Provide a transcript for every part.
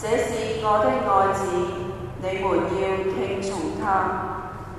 這是我的愛子，你們要聽從他。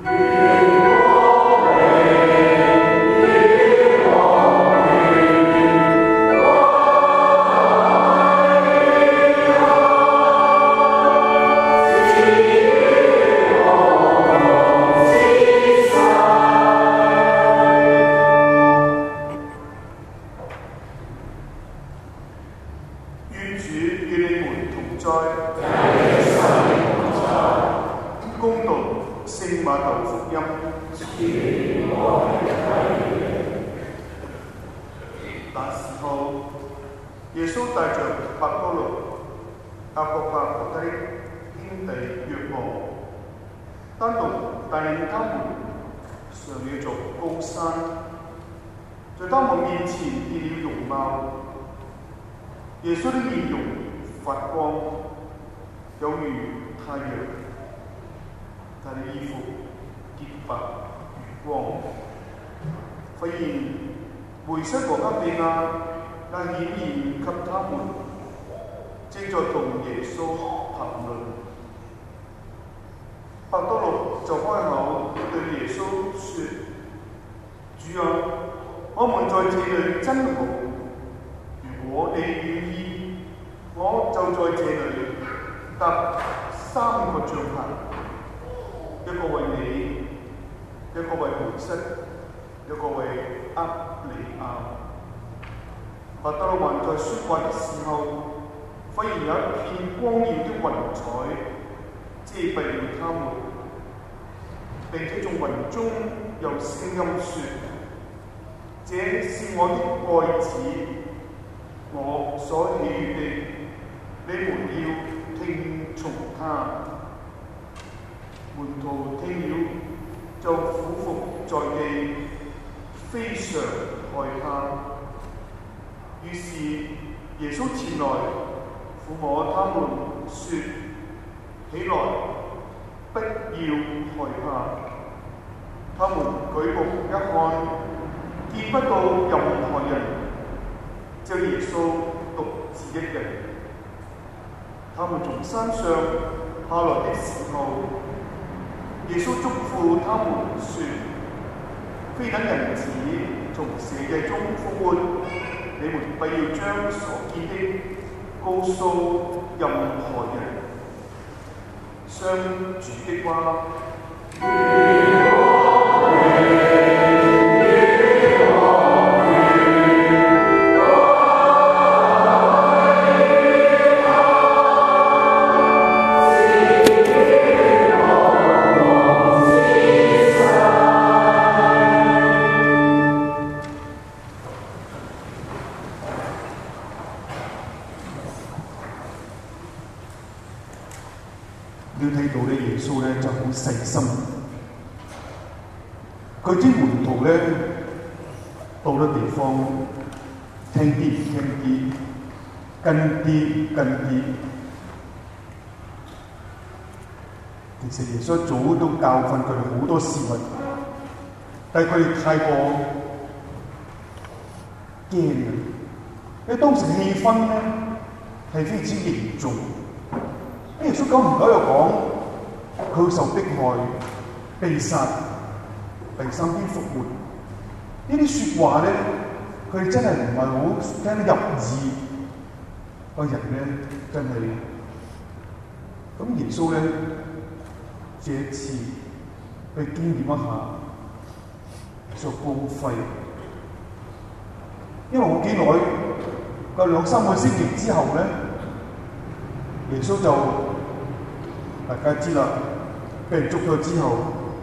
耶穌的面容發光，有如太陽，他的衣服潔白如光。忽然梅瑟和厄里亞也顯現給他們，正在同耶穌談論。伯多祿就開口對耶穌說：主啊，我們在這裏真好。如果你願意，我就在這裏搭3個帳棚，一個為你，一個為梅瑟，一個為厄里亞。伯多祿還在說話的時候，忽然有一片光耀的雲彩遮蔽了他們，並且從雲中有聲音說：這是我的愛子，我所喜悅的，你們要聽從他。門徒聽了就俯伏在地，非常害怕。於是耶穌前來撫摸他們，說：起來，不要害怕。他們舉目一看，見不到任何人，只有耶穌獨自一人。他們從山上下來的時候，耶穌囑咐他們說：非等人子從死者中復活，你們不要將所見的告訴任何人。上主的話。 你睇到咧，耶穌咧就好細心。佢啲門徒咧到咗地方，聽啲唔聽啲，跟啲跟啲。其實耶穌早都教訓佢哋好多事物，但係佢哋太過驚啊！因為當時氣氛咧係非常之嚴重。耶穌久唔久又講佢會受迫害、被殺、第3天復活。呢啲説話咧，佢哋真係唔係好聽得入耳。個人咧真係咁，耶穌咧這一次去經驗一下耶穌光輝，因為冇幾耐，個2-3個星期之後咧，耶穌就大家知啦，俾人捉咗之後，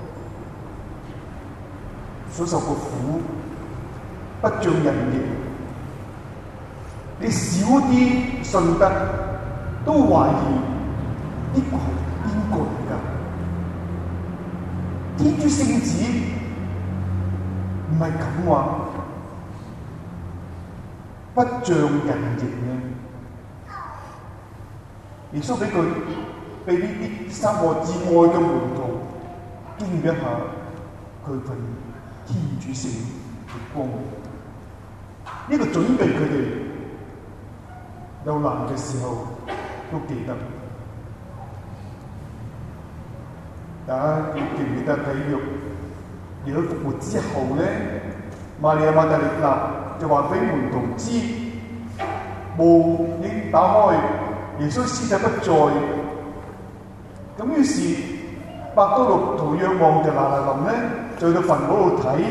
所受個苦不像人形。你少啲信德，都懷疑呢個係邊個嚟㗎？天主聖子唔係咁話，不像人形嘅。耶穌俾呢啲3個至愛嘅門徒經驗一下佢份天主聖嘅光，呢個準備佢哋有難嘅時候都記得。大家記唔記得喺耶穌復活之後咧，瑪利亞瑪達肋納就話俾門徒知，墓已經打開，耶穌屍體不在。咁於是伯多祿同若望就嗱臨咧，就去到墳墓度睇。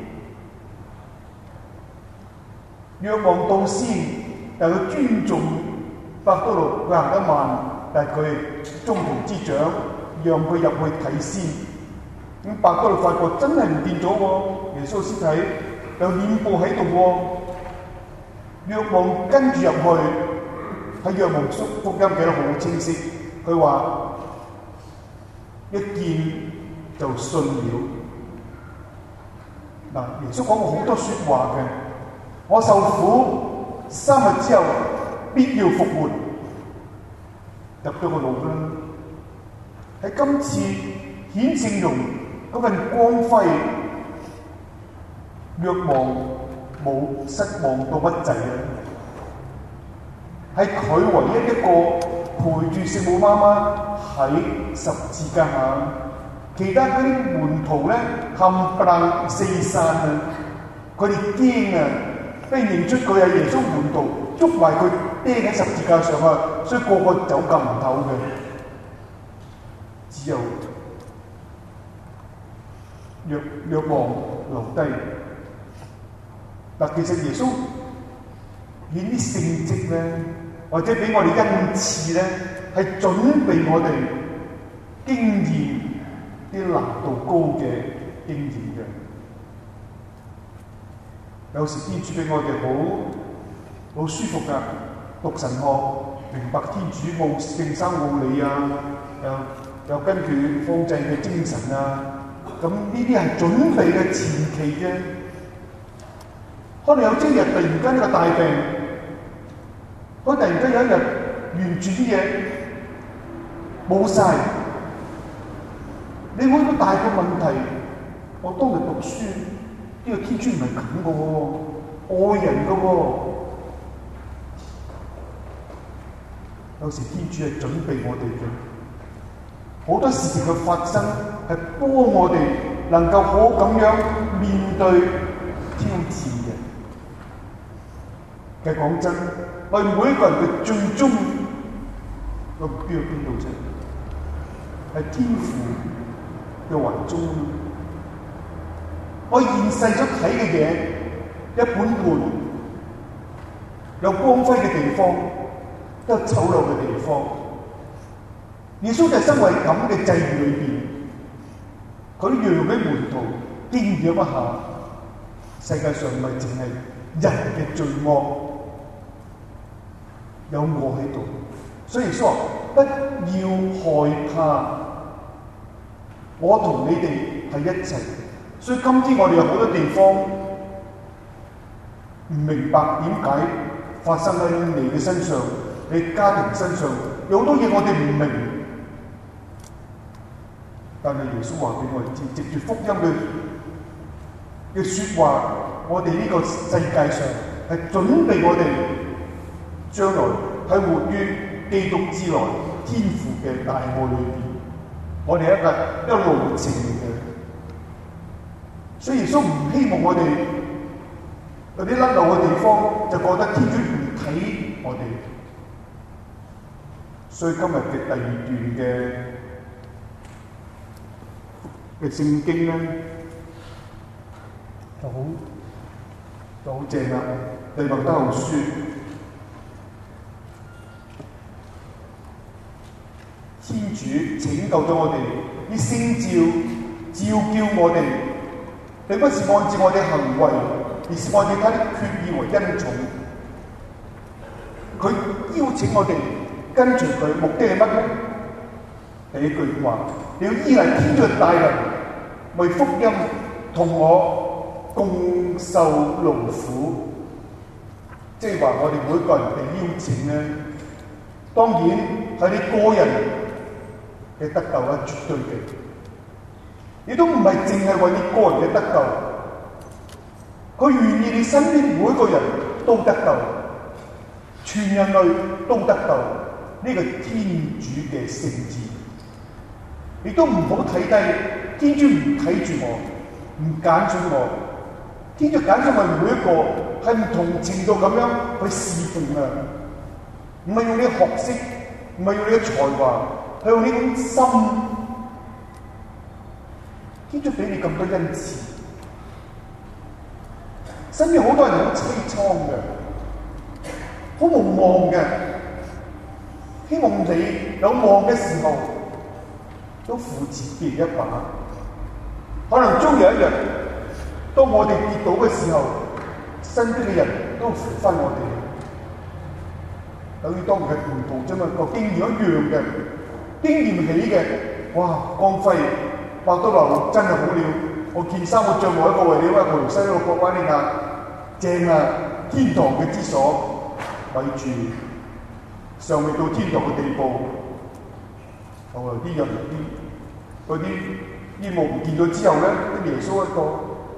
若望到先，但係佢尊重伯多祿，佢行得慢，但係佢係宗徒之長，讓佢入去睇先。咁伯多祿發覺真係唔見咗喎，耶穌屍體有殮布喺度喎。若望跟住入去，喺若望福音記得好清晰，佢話一見就信了。嗱，耶穌講過好多説話嘅，我受苦3日之後必要復活，入咗個腦啦。喺今次顯聖容嗰份光輝，若望冇失望到乜滯啊！係佢唯一一個陪住聖母媽媽喺十字架下，其他嗰啲門徒咧冚唪唥四散啊！佢哋驚啊，俾人認出佢係耶穌門徒，捉埋佢釘喺十字架上啊！所以個個走夾唔唞嘅，只有若望留低。嗱，其實耶穌顯啲聖蹟咧，或者俾我哋恩賜咧，係準備我哋經驗啲難度高嘅經驗嘅。有時天主俾我哋好舒服㗎，讀神學明白天主奧聖三奧理啊，又跟住方濟嘅精神啊，咁呢啲係準備嘅前期嘅。可能有朝日突然間一個大病，佢突然間有一日完全啲嘢冇晒，你會唔會大個問題？我當日讀書，呢個天主唔係咁嘅喎，愛人嘅喎。有時天主係準備我哋嘅，好多事情嘅發生係幫我哋能夠好咁樣面對挑戰嘅。其實講真，我哋每一個人嘅最終個目標喺邊度啫？係天父嘅懷中。我現世所睇嘅嘢，一本本有光輝嘅地方，都有醜陋嘅地方。耶穌就係生為咁嘅際遇裏邊，佢讓俾門徒經驗一下，世界上唔係淨係人嘅罪惡。有我喺度，所以說不要害怕，我同你哋係一齊。所以今天我哋有好多地方唔明白點解發生喺你嘅身上，你家庭身上有好多嘢我哋唔明，但係耶穌話俾我哋知，藉住福音嘅説話，我哋呢個世界上係準備我哋。將來喺活於基督之內，天父嘅大愛裏邊，我哋一個路程嘅。所以耶穌唔希望我哋有啲甩漏嘅地方，就覺得天主唔睇我哋。所以今日嘅第二段嘅聖經咧，就好正啦，《利瑪竇後書》。天主拯救咗我哋，以聖召叫我哋，並不是按照我哋行為，而是按照他的決意和恩寵。佢邀請我哋跟隨佢，目的係乜咧？第一句話，你要依賴天主嘅大能，為福音同我共受勞苦。即係話我哋每個人被邀請咧，當然係你個人嘅得救係絕對嘅，亦都唔係淨係為你個人嘅得救，佢願意你身邊每一個人都得救，全人類都得救， 呢個天主嘅聖子，亦都唔好睇低天主唔睇住我，唔揀選我。天主揀選我哋每一個係唔同程度咁樣去侍奉啊！唔係用你嘅學識，唔係用你嘅才華，係用呢種心。天主俾你咁多恩賜，身邊好多人好凄愴嘅，好無望嘅。希望你有望嘅時候，都扶持別人一把。可能終有一日，當我哋跌倒嘅時候，身邊嘅人都扶翻我哋。等於當日嘅門徒啫嘛，個經驗一樣嘅，經驗起嘅，哇！光輝伯多祿真係好了，我件衫我著我一個為你，我條西路國灣呢亞正啊！天堂嘅之所，咪住尚未到天堂嘅地步。後來啲人嗰啲衣帽唔見咗之後咧，啲耶穌一個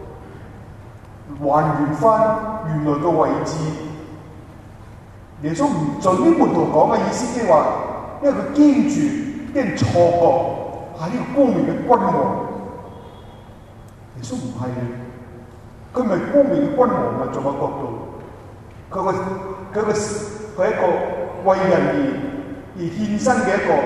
還原翻原來嘅位置。耶穌唔盡啲門徒講嘅意思，即係話，因為佢驚住啲人錯覺係呢個光明嘅君王。耶穌唔係，佢唔係光明嘅君王啊！在我角度，佢係一個為人而獻身嘅一個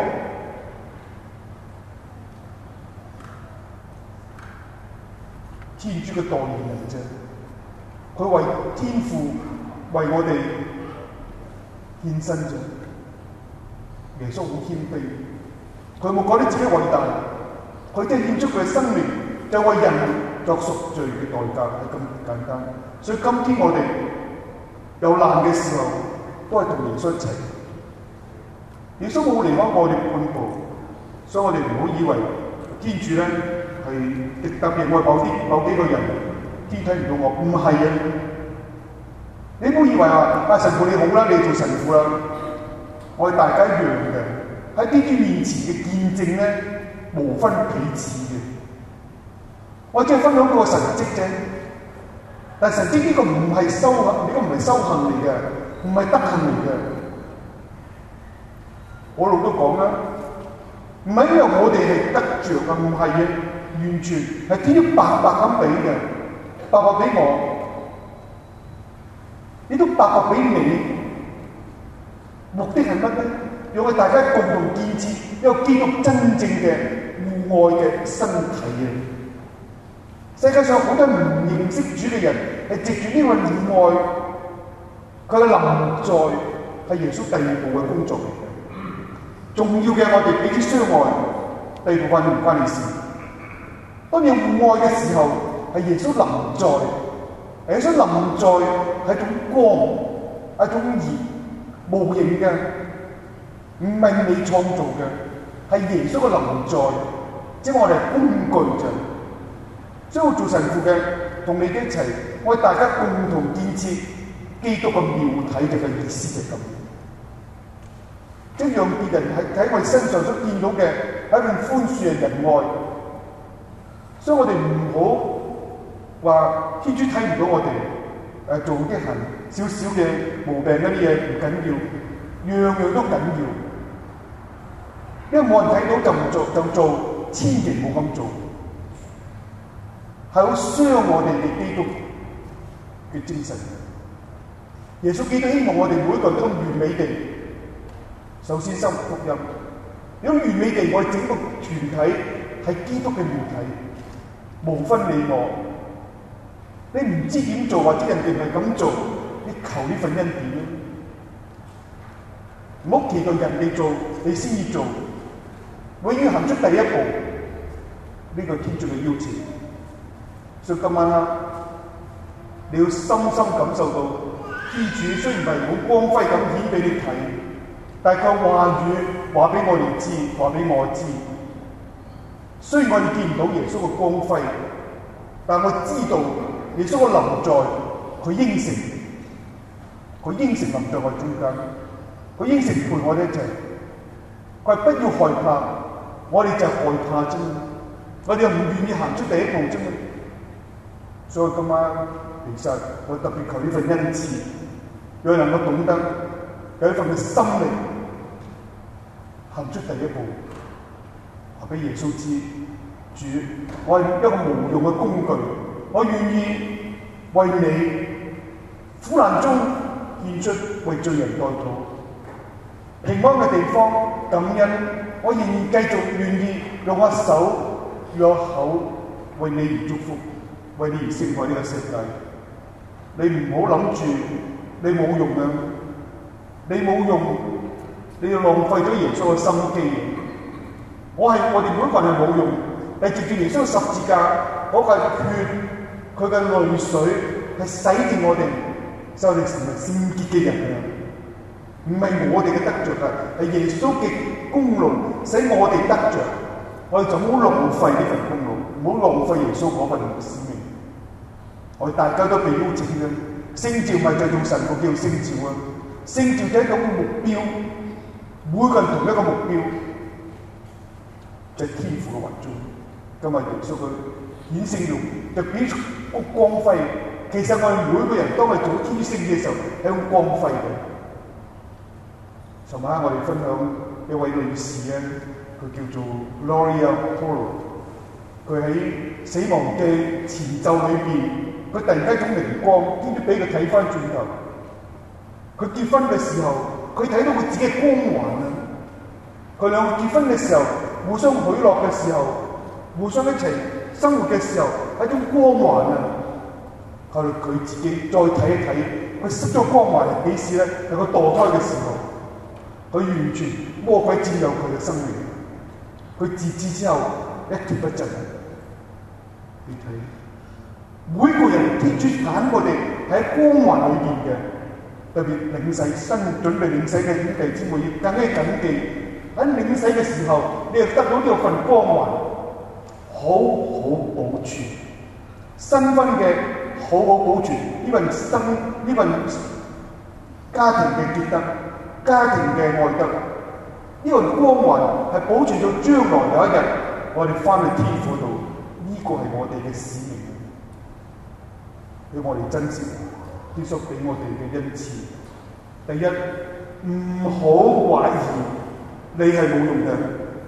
天主嘅代言人啫。佢為天父為我哋獻身啫。耶穌好謙卑，佢冇講啲自己偉大，佢即係獻出佢嘅生命，就為人作贖罪嘅代價，係咁簡單。所以今天我哋有難嘅時候，都係同耶穌一齊。耶穌冇離開我哋半步，所以我哋唔好以為天主咧係特別愛某幾個人，天睇唔到我，唔係啊！你唔好以為話神父你好啦，你做神父啦，我哋大家一樣嘅，喺天主面前嘅見證咧，無分彼此嘅。我只係分享個神蹟啫，但神蹟呢個唔係修行，呢個唔係修行嚟嘅，唔係德行嚟嘅。我老都講啦，唔係因為我哋係得着嘅，唔係嘅，完全係天主白白咁俾嘅，白白俾我，你都白白俾你。目的係乜咧？讓我哋大家共同建設一個基督真正嘅互愛嘅身體啊！世界上好多唔認識主嘅人，係藉住呢個互愛，佢嘅臨在係耶穌第二步嘅工作嚟嘅。重要嘅我哋彼此相愛，第二部分唔關你事。當你互愛嘅時候，係耶穌臨在，耶穌臨在係一種光，一種熱，無形嘅，唔係你創造嘅，係耶穌嘅臨在，即係我哋係工具啫。所以我做神父嘅，同你哋一齊，我哋大家共同建設基督嘅妙體嘅意思係咁。即係讓別人喺我哋身上所見到嘅係一份寬恕嘅仁愛。所以我哋唔好話天主睇唔到我哋做啲少少嘅毛病嗰啲嘢唔緊要，樣樣都緊要。因為冇人睇到就唔做，就做，千祈唔好咁做。係好傷我哋嘅基督嘅精神。耶穌基督希望我哋每一個人都完美地，首先收福音。如果完美地，我哋整個團體係基督嘅妙體，無分你我。你唔知點做，或者人哋唔係咁做，你求呢份恩典咯。唔好期待人哋做，你先至做。我已經行出第一步，呢個天主嘅邀請。所以今晚黑，你要深深感受到天主雖然唔係好光輝咁顯俾你睇，但係佢話語話俾我哋知，話俾我知。雖然我哋見唔到耶穌嘅光輝，但我知道耶穌嘅臨在，佢應承臨在我中間，佢應承陪我哋一齊。佢話不要害怕，我哋就係害怕啫嘛，我哋又唔願意行出第一步啫嘛。所以今晚其實我特別求呢份恩賜，讓能夠懂得有一份嘅心靈， 行出第一步，話俾耶穌知，主，我係一個無用嘅工具，我願意為你苦難中獻出為罪人代禱，平安嘅地方感恩，我仍然繼續願意用我手用我口為你而祝福，為你而勝過呢個世界。你唔好諗住你冇用啊！你冇用，你要浪費咗耶穌嘅心機。我哋每個人係冇用，但係藉住耶穌十字架嗰塊血，佢嘅淚水係洗淨我哋，使我哋成為聖潔嘅人啊！唔係我哋嘅得着啊，係耶穌嘅功勞使我哋得着。我哋就唔好浪費呢份功勞，唔好浪費耶穌嗰份使命。我哋大家都被邀請嘅，聖召咪就係用神個叫聖召啊！聖召就係一種目標，每個人同一個目標，就係天父嘅雲中。今日耶穌佢顯聖容，就表出個光輝。其實我哋每個人當係做天聖嘅時候，係一種光輝嘅。尋晚我哋分享一位女士咧，佢叫做 Gloria Polo， 佢喺死亡嘅前奏裏邊，佢突然間一種靈光，跟住俾佢睇翻轉頭。佢結婚嘅時候，佢睇到佢自己嘅光環啊！佢兩個結婚嘅時候，互相許諾嘅時候，互相一齊生活嘅時候，係一種光環啊！後來佢自己再睇一睇，佢失咗光環係幾時咧？係佢墮胎嘅時候，佢完全魔鬼佔有佢嘅生命，佢自此之後一蹶不振。你睇，每個人天主揀我哋喺光環裏邊嘅。特別領洗新準備領洗嘅兄弟姊妹要更加謹記，喺領洗嘅時候，你又得到呢份光環，好好保存。新婚嘅好好保存呢份家庭嘅結得，家庭嘅愛德，呢份光環係保存到將來有一日我哋翻去天父度，呢個係我哋嘅使命，要我哋珍惜。耶穌俾我哋嘅恩賜，第一，唔好懷疑你係冇用嘅。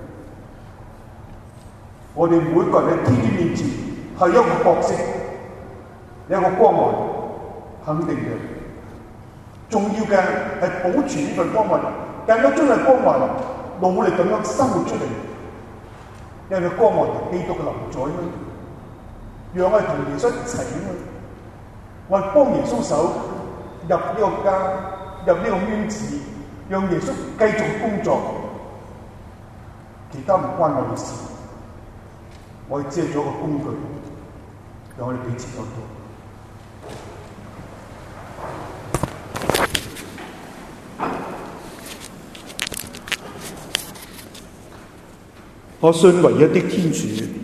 我哋每個人喺天主面前係一個角色，有一個光環，肯定嘅。重要嘅係保存呢份光環，更加將係光環努力咁樣生活出嚟，因為光環係基督嘅臨在啊嘛，讓我哋同耶穌一齊啊嘛。我哋幫耶穌手入呢個家，入呢個圈子，讓耶穌繼續工作，其他唔關我哋事。我哋只係做一個工具，讓我哋彼此溝通。我信唯一的天主。